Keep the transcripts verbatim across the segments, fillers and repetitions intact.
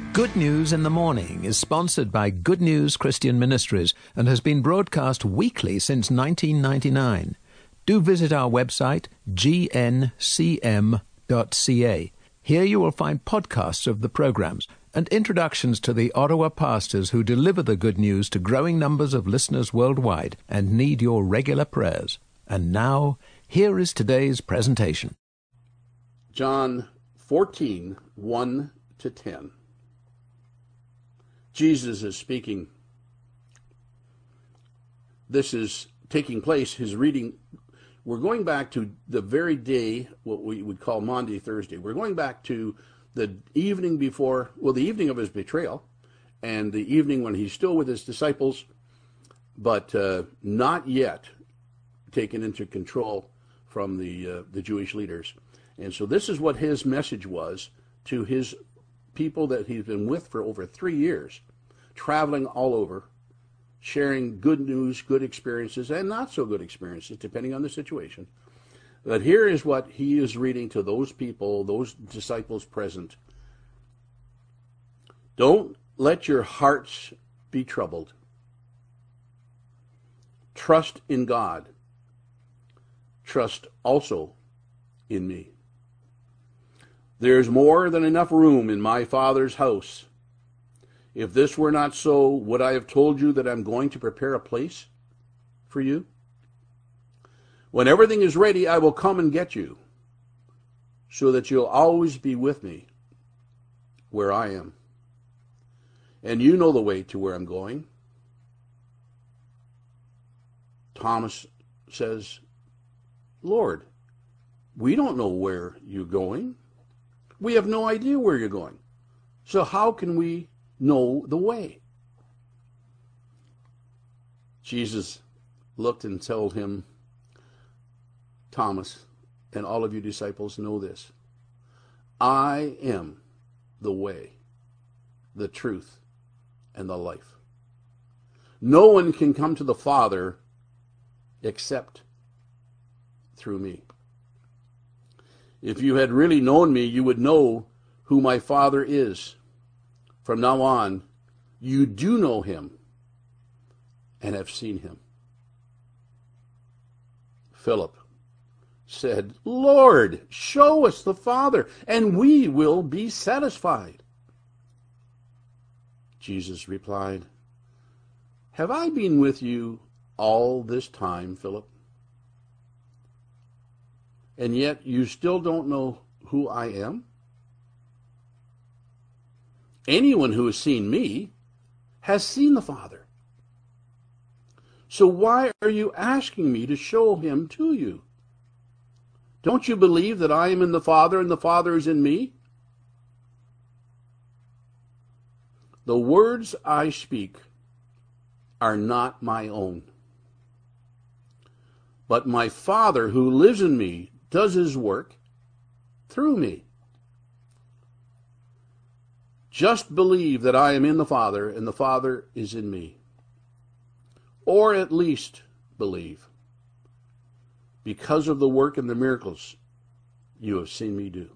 Good News in the Morning is sponsored by Good News Christian Ministries and has been broadcast weekly since nineteen ninety-nine. Do visit our website, g n c m dot c a. Here you will find podcasts of the programs and introductions to the Ottawa pastors who deliver the good news to growing numbers of listeners worldwide and need your regular prayers. And now, here is today's presentation. John fourteen, one to ten. Jesus is speaking. This is taking place, his reading. We're going back to the very day, what we would call Maundy Thursday. We're going back to the evening before, well, the evening of his betrayal, and the evening when he's still with his disciples, but uh, not yet taken into control from the uh, the Jewish leaders. And so this is what his message was to his people that he's been with for over three years, traveling all over, sharing good news, good experiences, and not so good experiences, depending on the situation. But here is what he is reading to those people, those disciples present. Don't let your hearts be troubled. Trust in God. Trust also in me. There's more than enough room in my Father's house. If this were not so, would I have told you that I'm going to prepare a place for you? When everything is ready, I will come and get you, so that you'll always be with me where I am. And you know the way to where I'm going. Thomas says, Lord, we don't know where you're going. We have no idea where you're going. So how can we know the way? Jesus looked and told him, Thomas, and all of you disciples know this. I am the way, the truth, and the life. No one can come to the Father except through me. If you had really known me, you would know who my Father is. From now on, you do know him and have seen him. Philip said, Lord, show us the Father, and we will be satisfied. Jesus replied, Have I been with you all this time, Philip? And yet you still don't know who I am? Anyone who has seen me has seen the Father. So why are you asking me to show him to you? Don't you believe that I am in the Father and the Father is in me? The words I speak are not my own, but my Father who lives in me does his work through me. Just believe that I am in the Father and the Father is in me. Or at least believe, because of the work and the miracles you have seen me do.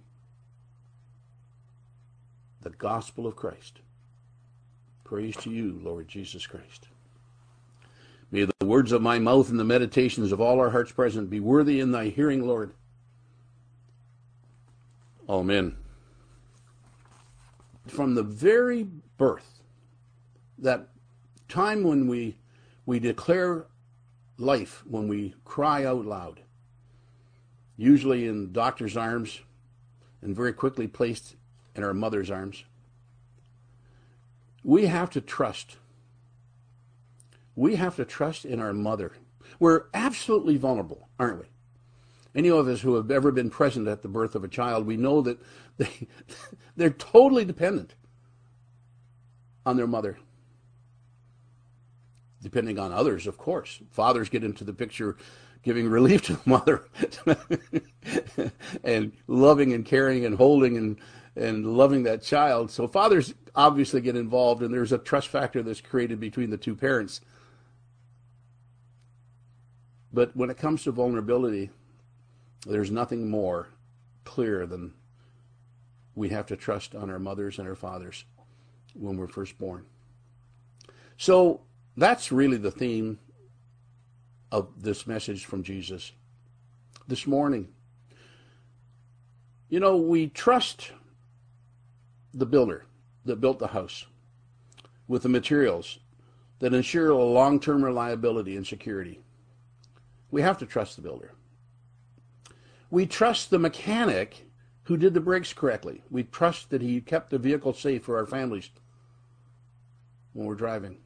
The gospel of Christ. Praise to you, Lord Jesus Christ. May the words of my mouth and the meditations of all our hearts present be worthy in thy hearing, Lord. Amen. From the very birth, that time when we we declare life, when we cry out loud, usually in doctor's arms and very quickly placed in our mother's arms, we have to trust. We have to trust in our mother. We're absolutely vulnerable, aren't we? Any of us who have ever been present at the birth of a child, we know that they, they're totally dependent on their mother. Depending on others, of course. Fathers get into the picture giving relief to the mother and loving and caring and holding and, and loving that child. So fathers obviously get involved, and there's a trust factor that's created between the two parents. But when it comes to vulnerability, there's nothing more clear than we have to trust on our mothers and our fathers. when we're first born. So that's really the theme of this message from Jesus this morning. You know, we trust the builder that built the house with the materials that ensure a long-term reliability and security. We have to trust the builder. We trust the mechanic who did the brakes correctly. We trust that he kept the vehicle safe for our families when we're driving.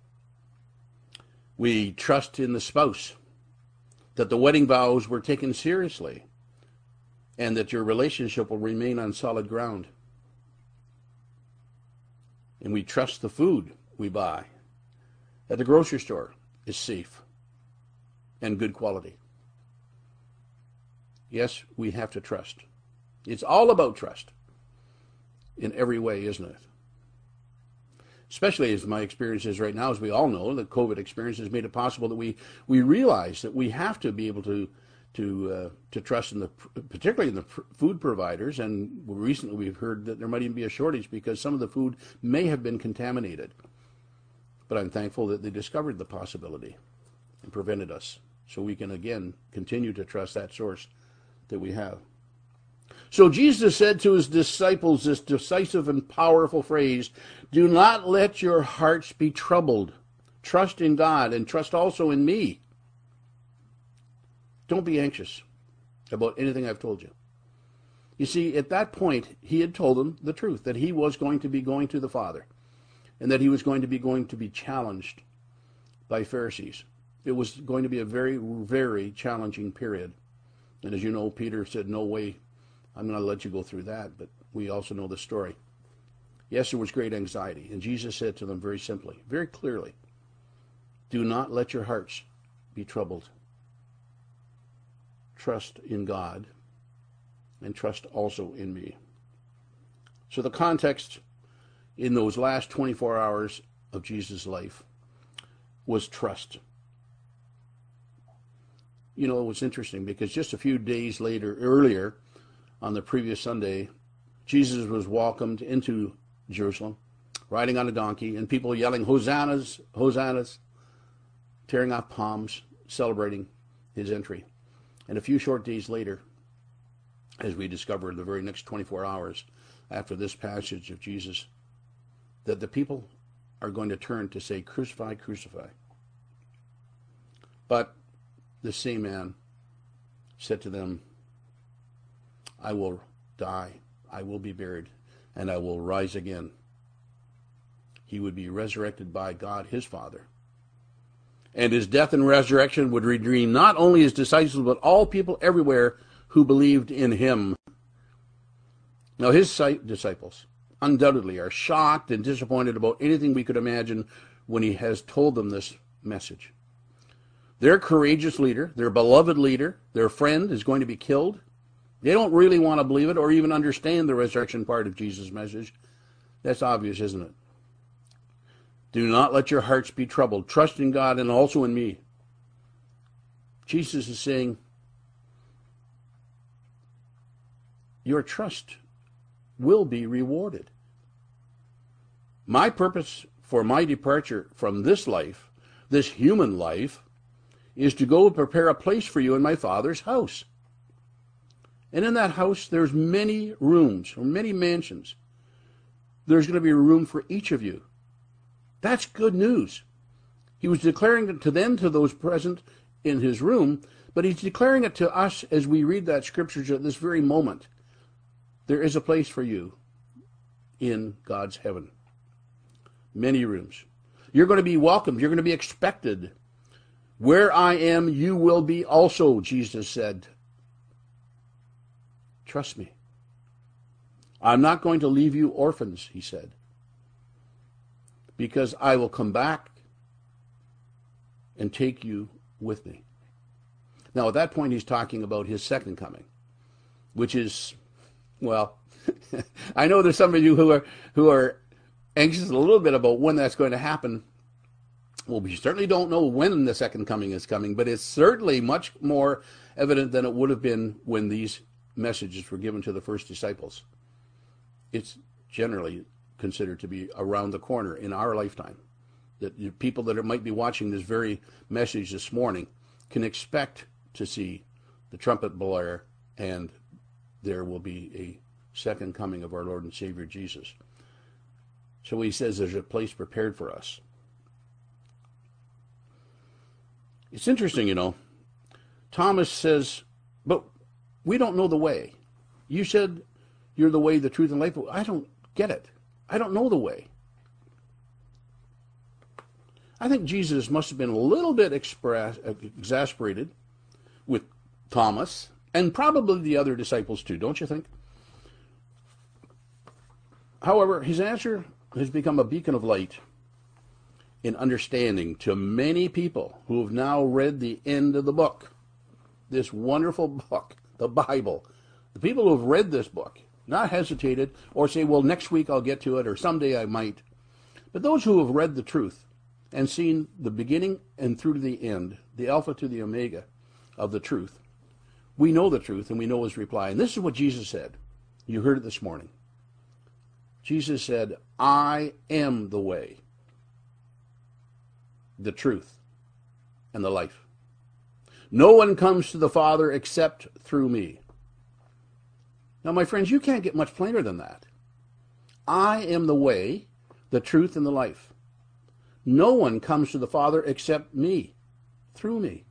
We trust in the spouse that the wedding vows were taken seriously and that your relationship will remain on solid ground. And we trust the food we buy at the grocery store is safe and good quality. Yes, we have to trust. It's all about trust in every way, isn't it? Especially as my experience is right now, as we all know, the COVID experience has made it possible that we, we realize that we have to be able to to uh, to trust in the, particularly in the pr- food providers. And recently we've heard that there might even be a shortage because some of the food may have been contaminated. But I'm thankful that they discovered the possibility and prevented us, so we can again continue to trust that source that we have. So Jesus said to his disciples this decisive and powerful phrase, "Do not let your hearts be troubled. Trust in God and trust also in me. Don't be anxious about anything I've told you." You see, at that point, he had told them the truth, that he was going to be going to the Father and that he was going to be going to be challenged by Pharisees. It was going to be a very, very challenging period. And as you know, Peter said, "No way, I'm going to let you go through that." But we also know the story. Yes, there was great anxiety. And Jesus said to them very simply, very clearly, "Do not let your hearts be troubled. Trust in God and trust also in me." So the context in those last twenty-four hours of Jesus' life was trust. You know, it was interesting because just a few days later, earlier, on the previous Sunday, Jesus was welcomed into Jerusalem, riding on a donkey, and people yelling, "Hosannas, Hosannas," tearing off palms, celebrating his entry. And a few short days later, as we discover in the very next twenty-four hours after this passage of Jesus, that the people are going to turn to say, "Crucify, crucify." But the same man said to them, "I will die, I will be buried, and I will rise again." He would be resurrected by God, his Father. And his death and resurrection would redeem not only his disciples, but all people everywhere who believed in him. Now, his disciples undoubtedly are shocked and disappointed about anything we could imagine when he has told them this message. Their courageous leader, their beloved leader, their friend is going to be killed. They don't really want to believe it or even understand the resurrection part of Jesus' message. That's obvious, isn't it? "Do not let your hearts be troubled. Trust in God and also in me." Jesus is saying, your trust will be rewarded. My purpose for my departure from this life, this human life, is to go and prepare a place for you in my Father's house. And in that house, there's many rooms, or many mansions. There's going to be room for each of you. That's good news. He was declaring it to them, to those present in his room, but he's declaring it to us as we read that scriptures at this very moment. There is a place for you in God's heaven. Many rooms. You're going to be welcomed. You're going to be expected. "Where I am, you will be also," Jesus said. Trust me. "I'm not going to leave you orphans," he said, "because I will come back and take you with me." Now, at that point, he's talking about his second coming, which is, well, I know there's some of you who are who are anxious a little bit about when that's going to happen. Well, we certainly don't know when the second coming is coming, but it's certainly much more evident than it would have been when these messages were given to the first disciples. It's generally consider to be around the corner in our lifetime. That you, people that are, might be watching this very message this morning can expect to see the trumpet blare, and there will be a second coming of our Lord and Savior Jesus. So he says there's a place prepared for us. It's interesting, you know. Thomas says, but we don't know the way. You said you're the way, the truth, and life. I don't get it. I don't know the way. I think Jesus must have been a little bit express, exasperated with Thomas, and probably the other disciples too, don't you think? However, his answer has become a beacon of light in understanding to many people who have now read the end of the book, this wonderful book, the Bible. The people who have read this book, not hesitated or say, well, next week I'll get to it, or someday I might. But those who have read the truth and seen the beginning and through to the end, the Alpha to the Omega of the truth, we know the truth and we know his reply. And this is what Jesus said. You heard it this morning. Jesus said, I am the way, the truth, and the life. No one comes to the Father except through me. Now, my friends, you can't get much plainer than that. I am the way, the truth, and the life. No one comes to the Father except me, through me.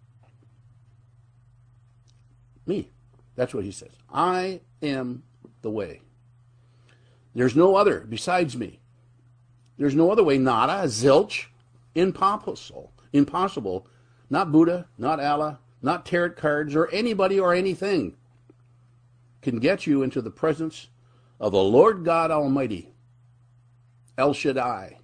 Me. That's what he says. I am the way. There's no other besides me. There's no other way. Nada, zilch, impossible. Impossible. Not Buddha, not Allah, not tarot cards, or anybody or anything can get you into the presence of the Lord God Almighty, El Shaddai.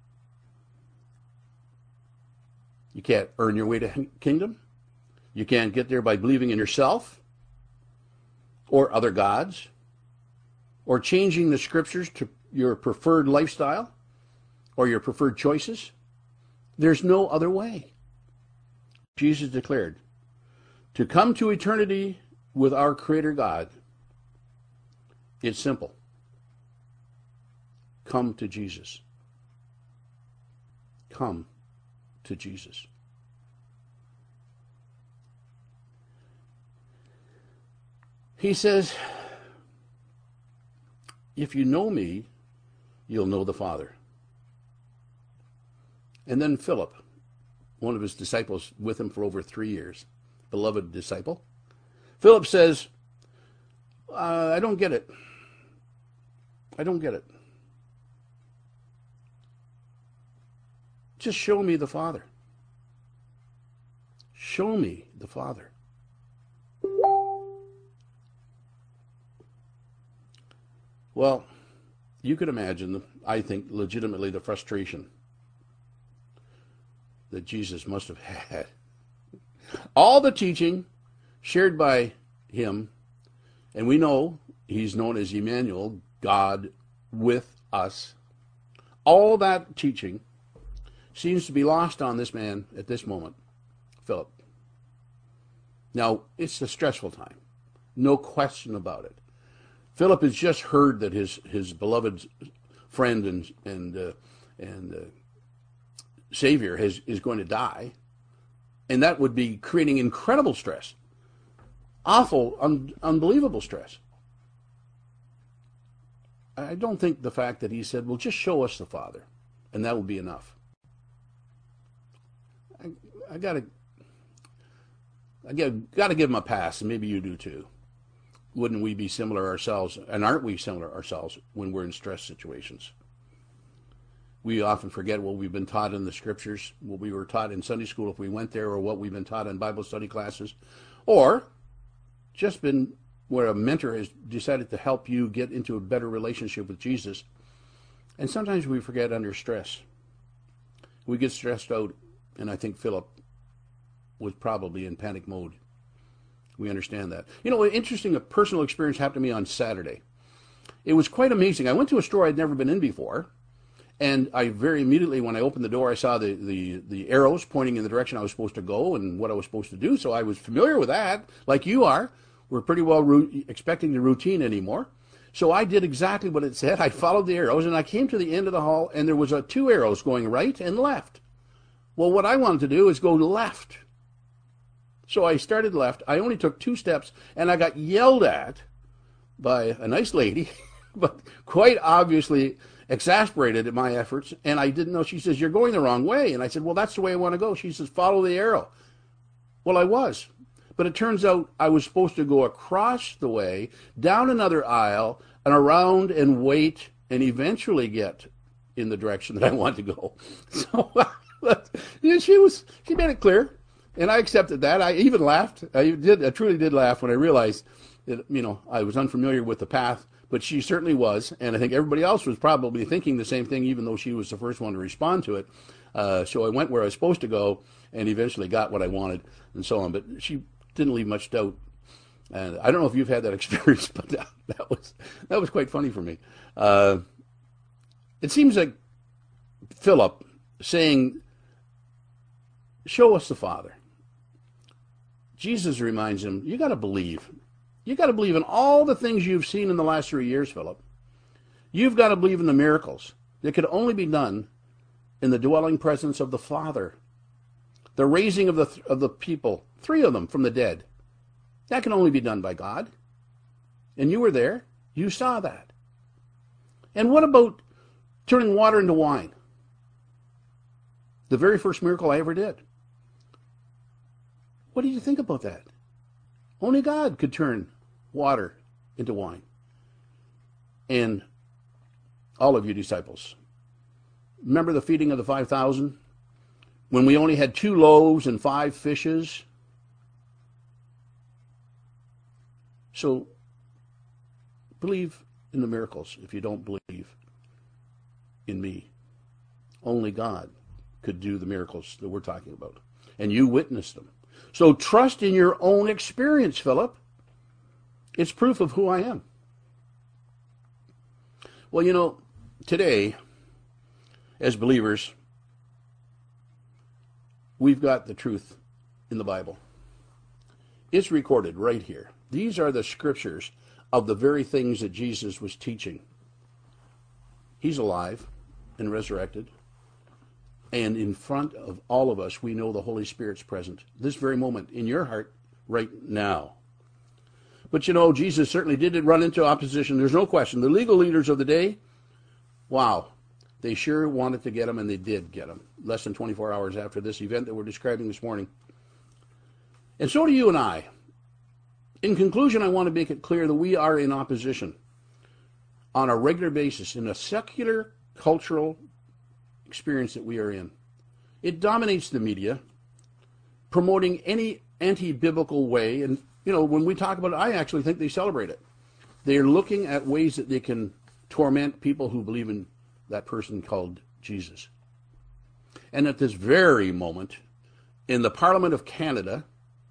You can't earn your way to kingdom. You can't get there by believing in yourself or other gods or changing the scriptures to your preferred lifestyle or your preferred choices. There's no other way. Jesus declared, to come to eternity with our Creator God, it's simple. Come to Jesus. Come to Jesus. He says, if you know me, you'll know the Father. And then Philip, one of his disciples with him for over three years, beloved disciple, Philip says, uh, I don't get it. I don't get it. Just show me the Father. Show me the Father. Well, you could imagine, I think, legitimately the frustration that Jesus must have had. All the teaching shared by him, and we know he's known as Emmanuel, God with us. All that teaching seems to be lost on this man at this moment, Philip. Now, it's a stressful time. No question about it. Philip has just heard that his, his beloved friend and and uh, and uh, Savior has, is going to die, and that would be creating incredible stress, awful, un, unbelievable stress. I don't think the fact that he said, well, just show us the Father, and that will be enough. I, I gotta, I gotta give him a pass, and maybe you do too. Wouldn't we be similar ourselves, and aren't we similar ourselves when we're in stress situations? We often forget what we've been taught in the scriptures, what we were taught in Sunday school if we went there, or what we've been taught in Bible study classes, or just been where a mentor has decided to help you get into a better relationship with Jesus. And sometimes we forget under stress. We get stressed out, and I think Philip was probably in panic mode. We understand that. You know, interesting, a personal experience happened to me on Saturday. It was quite amazing. I went to a store I'd never been in before, and I very immediately, when I opened the door, I saw the, the, the arrows pointing in the direction I was supposed to go and what I was supposed to do, so I was familiar with that, like you are. We're pretty well ru- expecting the routine anymore. So I did exactly what it said. I followed the arrows, and I came to the end of the hall, and there was a, two arrows going right and left. Well, what I wanted to do is go left. So I started left. I only took two steps, and I got yelled at by a nice lady, but quite obviously exasperated at my efforts, and I didn't know. She says, "You're going the wrong way." And I said, "Well, that's the way I want to go." She says, "Follow the arrow." Well, I was. But it turns out I was supposed to go across the way, down another aisle, and around and wait, and eventually get in the direction that I want to go. So yeah, she was, she made it clear, and I accepted that. I even laughed. I did. I truly did laugh when I realized that, you know, I was unfamiliar with the path, but she certainly was, and I think everybody else was probably thinking the same thing, even though she was the first one to respond to it. Uh, so I went where I was supposed to go, and eventually got what I wanted, and so on. But she didn't leave much doubt. And I don't know if you've had that experience, but that, that was that was quite funny for me. Uh, it seems like Philip saying, "Show us the Father." Jesus reminds him, you got to believe. You got to believe in all the things you've seen in the last three years, Philip. You've got to believe in the miracles that could only be done in the dwelling presence of the Father. The raising of the of the people, three of them from the dead. That can only be done by God. And you were there. You saw that. And what about turning water into wine? The very first miracle I ever did. What did you think about that? Only God could turn water into wine. And all of you disciples, remember the feeding of the five thousand? When we only had two loaves and five fishes? So, believe in the miracles if you don't believe in me. Only God could do the miracles that we're talking about. And you witnessed them. So trust in your own experience, Philip. It's proof of who I am. Well, you know, today, as believers, we've got the truth in the Bible. It's recorded right here. These are the scriptures of the very things that Jesus was teaching. He's alive and resurrected. And in front of all of us, we know the Holy Spirit's present. This very moment in your heart right now. But you know, Jesus certainly did run into opposition. There's no question. The legal leaders of the day, wow, they sure wanted to get him, and they did get him. Less than twenty-four hours after this event that we're describing this morning. And so do you and I. In conclusion, I want to make it clear that we are in opposition on a regular basis in a secular cultural experience that we are in. It dominates the media, promoting any anti-biblical way. And, you know, when we talk about it, I actually think they celebrate it. They're looking at ways that they can torment people who believe in that person called Jesus. And at this very moment, in the Parliament of Canada,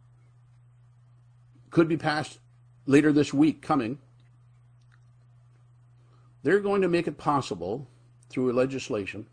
could be passed later this week coming, they're going to make it possible through legislation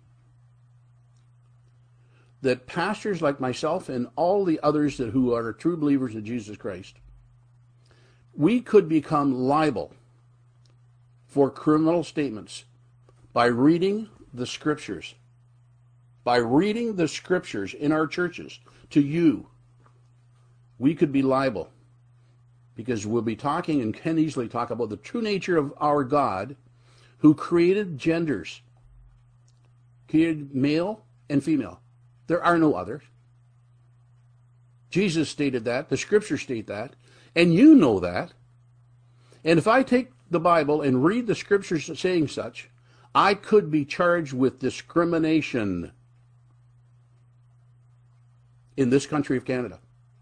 that pastors like myself and all the others that who are true believers in Jesus Christ, we could become liable for criminal statements by reading the scriptures. By reading the scriptures in our churches to you, we could be liable, because we'll be talking and can easily talk about the true nature of our God, who created genders, created male and female. There are no others. Jesus stated that. The scriptures state that. And you know that. And if I take the Bible and read the scriptures saying such, I could be charged with discrimination in this country of Canada.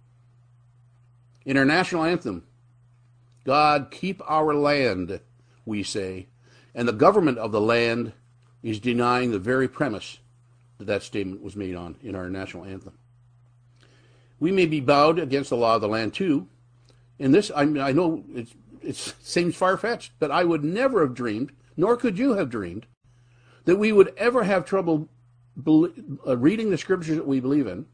In our national anthem, God keep our land, we say, and the government of the land is denying the very premise that that statement was made on in our national anthem. We may be bowed against the law of the land too, and this, I, I know it's, it seems far-fetched, but I would never have dreamed, nor could you have dreamed, that we would ever have trouble be, uh, reading the scriptures that we believe in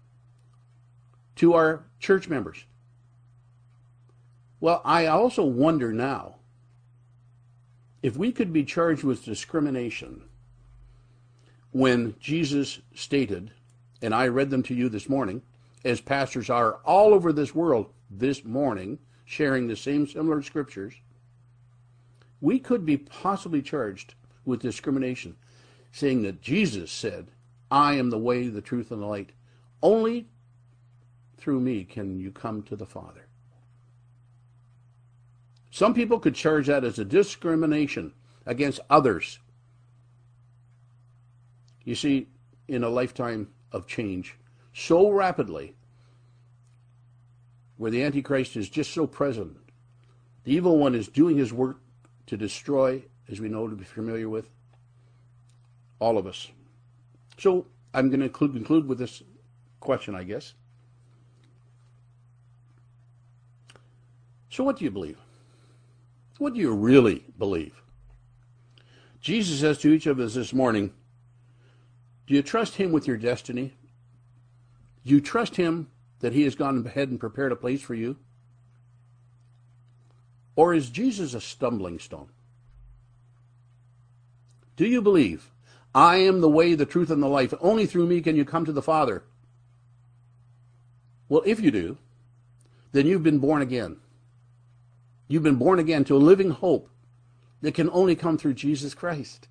to our church members. Well, I also wonder now, if we could be charged with discrimination when Jesus stated, and I read them to you this morning, as pastors are all over this world this morning, sharing the same similar scriptures, we could be possibly charged with discrimination, saying that Jesus said, I am the way, the truth, and the light. Only through me can you come to the Father. Some people could charge that as a discrimination against others. You see, in a lifetime of change, so rapidly, where the Antichrist is just so present, the evil one is doing his work to destroy, as we know, to be familiar with, all of us. So I'm going to conclude, conclude with this question, I guess. So what do you believe? What do you really believe? Jesus says to each of us this morning, do you trust him with your destiny? Do you trust him that he has gone ahead and prepared a place for you? Or is Jesus a stumbling stone? Do you believe, I am the way, the truth, and the life. Only through me can you come to the Father? Well, if you do, then you've been born again. You've been born again to a living hope that can only come through Jesus Christ.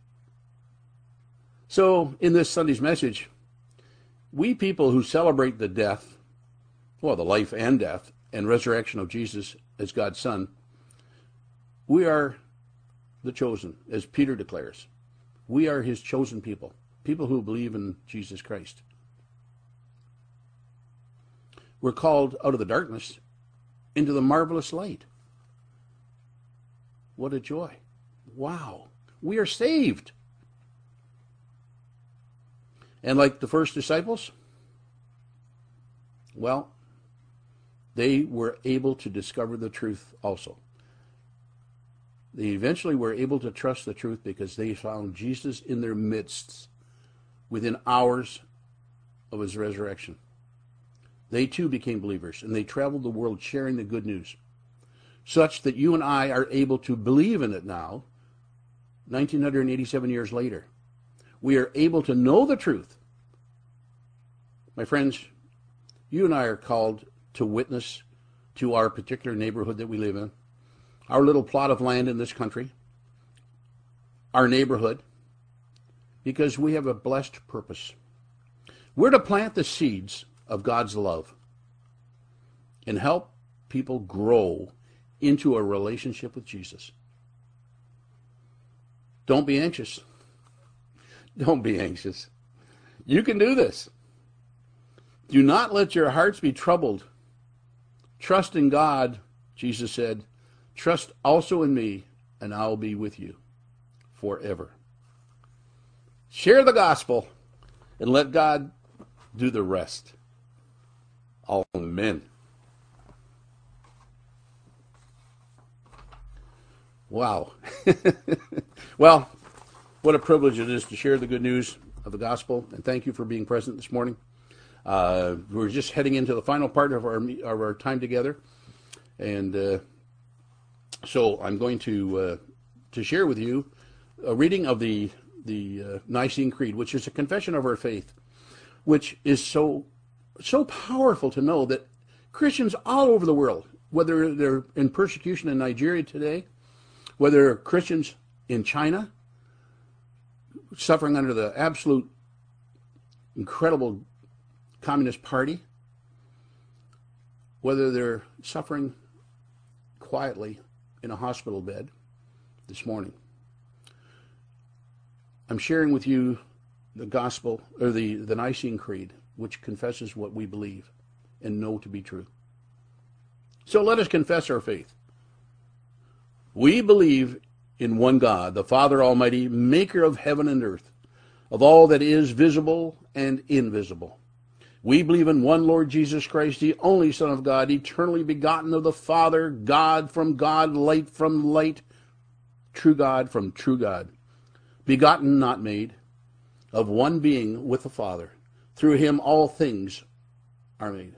So, in this Sunday's message, we people who celebrate the death, well, the life and death and resurrection of Jesus as God's Son, we are the chosen, as Peter declares. We are his chosen people, people who believe in Jesus Christ. We're called out of the darkness into the marvelous light. What a joy. Wow. We are saved. And like the first disciples, well, they were able to discover the truth also. They eventually were able to trust the truth because they found Jesus in their midst within hours of his resurrection. They too became believers, and they traveled the world sharing the good news, such that you and I are able to believe in it now, nineteen eighty-seven years later. We are able to know the truth. My friends, you and I are called to witness to our particular neighborhood that we live in, our little plot of land in this country, our neighborhood, because we have a blessed purpose. We're to plant the seeds of God's love and help people grow into a relationship with Jesus. Don't be anxious. Don't be anxious. You can do this. Do not let your hearts be troubled. Trust in God, Jesus said. Trust also in me, and I'll be with you forever. Share the gospel, and let God do the rest. Amen. Wow. Well, what a privilege it is to share the good news of the gospel, and thank you for being present this morning. Uh, we're just heading into the final part of our of our time together, and uh, so I'm going to uh, to share with you a reading of the the uh, Nicene Creed, which is a confession of our faith, which is so so powerful to know that Christians all over the world, whether they're in persecution in Nigeria today, whether Christians in China, suffering under the absolute incredible Communist Party, whether they're suffering quietly in a hospital bed this morning, I'm sharing with you the gospel, or the, the Nicene Creed, which confesses what we believe and know to be true. So let us confess our faith. We believe in one God, the Father Almighty, maker of heaven and earth, of all that is visible and invisible. We believe in one Lord Jesus Christ, the only Son of God, eternally begotten of the Father, God from God, light from light, true God from true God, begotten, not made, of one being with the Father. Through him all things are made.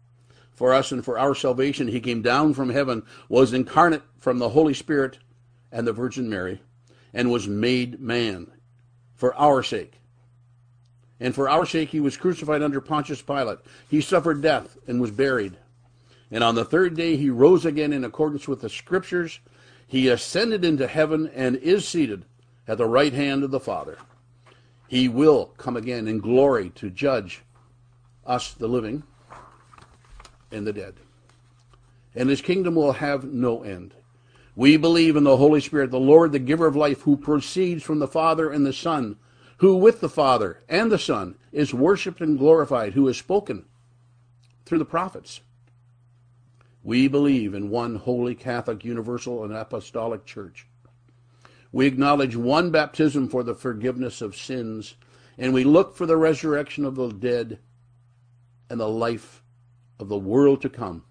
For us and for our salvation, he came down from heaven, was incarnate from the Holy Spirit, and the Virgin Mary, and was made man for our sake. And for our sake he was crucified under Pontius Pilate. He suffered death and was buried. And on the third day he rose again in accordance with the Scriptures. He ascended into heaven and is seated at the right hand of the Father. He will come again in glory to judge us, the living, and the dead. And his kingdom will have no end. We believe in the Holy Spirit, the Lord, the giver of life, who proceeds from the Father and the Son, who with the Father and the Son is worshipped and glorified, who has spoken through the prophets. We believe in one holy, Catholic, universal, and apostolic church. We acknowledge one baptism for the forgiveness of sins, and we look for the resurrection of the dead and the life of the world to come.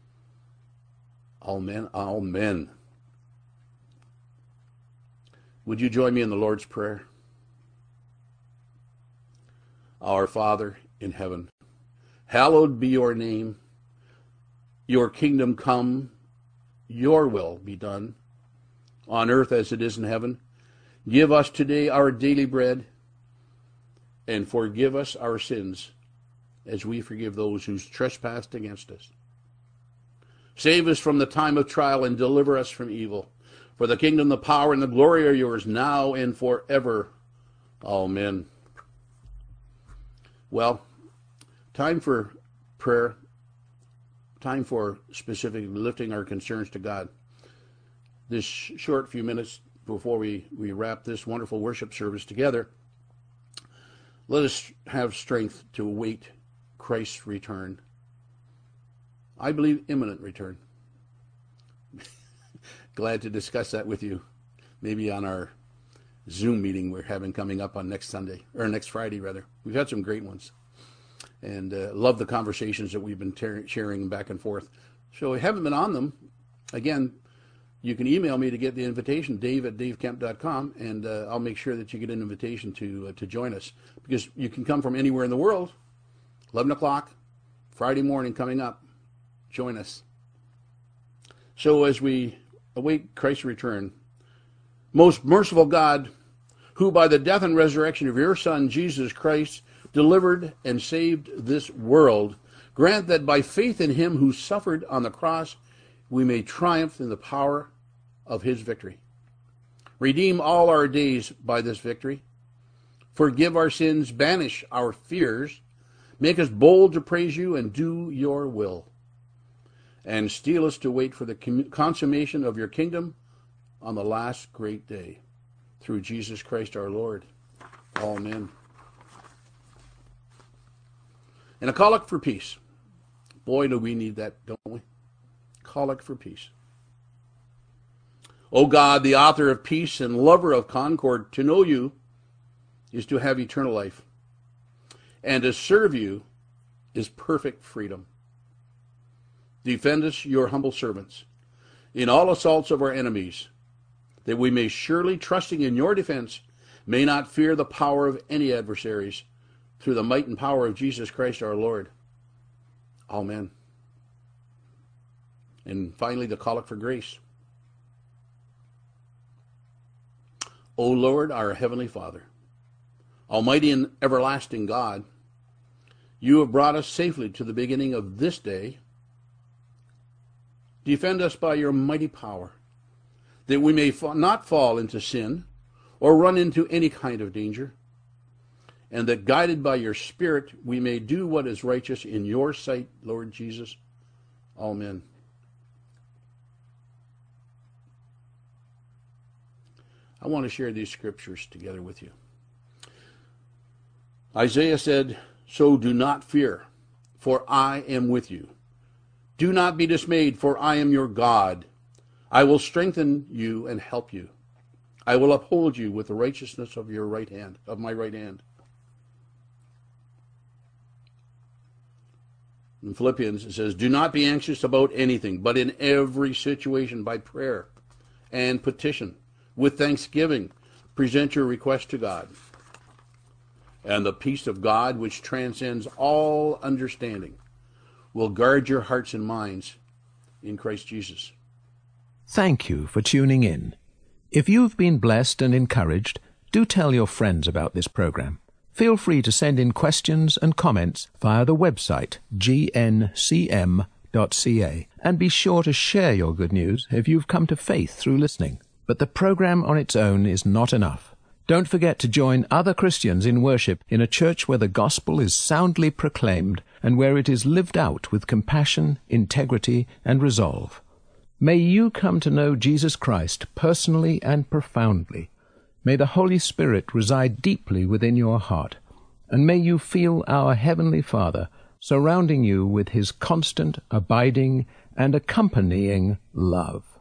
Amen. Amen. Would you join me in the Lord's Prayer? Our Father in heaven, hallowed be your name. Your kingdom come, your will be done, on earth as it is in heaven. Give us today our daily bread, and forgive us our sins, as we forgive those who trespass against us. Save us from the time of trial, and deliver us from evil. For the kingdom, the power, and the glory are yours, now and forever. Amen. Well, time for prayer, time for specifically lifting our concerns to God. This short few minutes before we, we wrap this wonderful worship service together, let us have strength to await Christ's return. I believe imminent return. Glad to discuss that with you, maybe on our Zoom meeting we're having coming up on next Sunday, or next Friday rather. We've had some great ones, and uh, love the conversations that we've been ter- sharing back and forth. So if you haven't been on them, again, you can email me to get the invitation, dave at dave kemp dot com, and uh, I'll make sure that you get an invitation to uh, to join us, because you can come from anywhere in the world. eleven o'clock, Friday morning coming up. Join us. So as we await Christ's return, most merciful God, who by the death and resurrection of your Son, Jesus Christ, delivered and saved this world, grant that by faith in him who suffered on the cross, we may triumph in the power of his victory. Redeem all our days by this victory. Forgive our sins, banish our fears, make us bold to praise you and do your will, and steel us to wait for the consummation of your kingdom on the last great day. Through Jesus Christ our Lord. Amen. And a collect for peace. Boy, do we need that, don't we? Collect for peace. O God, the author of peace and lover of concord, to know you is to have eternal life, and to serve you is perfect freedom. Defend us, your humble servants, in all assaults of our enemies, that we may surely, trusting in your defense, may not fear the power of any adversaries, through the might and power of Jesus Christ our Lord. Amen. And finally, the collect for grace. O Lord, our heavenly Father, almighty and everlasting God, you have brought us safely to the beginning of this day. Defend us by your mighty power, that we may not fall into sin or run into any kind of danger, and that guided by your Spirit we may do what is righteous in your sight, Lord Jesus. Amen. I want to share these scriptures together with you. Isaiah said, "So do not fear, for I am with you. Do not be dismayed, for I am your God. I will strengthen you and help you. I will uphold you with the righteousness of your right hand, of my right hand." In Philippians it says, "Do not be anxious about anything, but in every situation by prayer and petition, with thanksgiving, present your request to God. And the peace of God, which transcends all understanding, will guard your hearts and minds in Christ Jesus." Thank you for tuning in. If you've been blessed and encouraged, do tell your friends about this program. Feel free to send in questions and comments via the website g n c m dot c a, and be sure to share your good news if you've come to faith through listening. But the program on its own is not enough. Don't forget to join other Christians in worship in a church where the gospel is soundly proclaimed and where it is lived out with compassion, integrity, and resolve. May you come to know Jesus Christ personally and profoundly. May the Holy Spirit reside deeply within your heart, and may you feel our Heavenly Father surrounding you with his constant, abiding, and accompanying love.